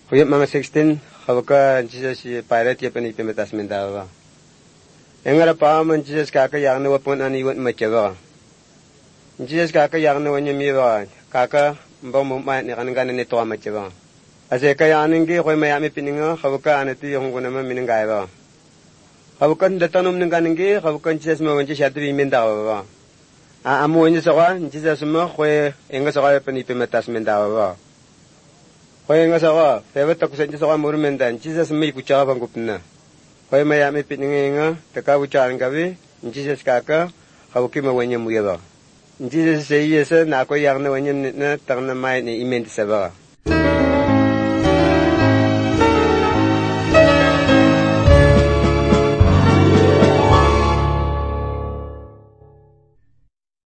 Kuyat mga 16, kawaka Jesus si pirate ya panipimatas mendawa. Engara pa man Jesus kaka yang na wapon aniwan machawa. Jesus kaka yang na wanya miwa, kaka mbang mumay ni kanang ni tuwa machawa. Ase kaya aningi koy mayami pininga kawaka anati yung kunama minangaywa. Kawakan datanum ng kaningi, kawakan Jesus mawanci siyatu mendawa. Amo niya sawa, Jesus mo koy enga sawa panipimatas mendawa. Koy nga sawa, febet ako sa Diyos ako morumendan, Jesus may kutsaka pang kupna. Koy mayami piningi nga, takabutsaan gabi, Jesus kaka, kawaki mawanya muya ba. Jesus sa iya sa, na ako yang na wanya na tang na may ni imenti sa ba.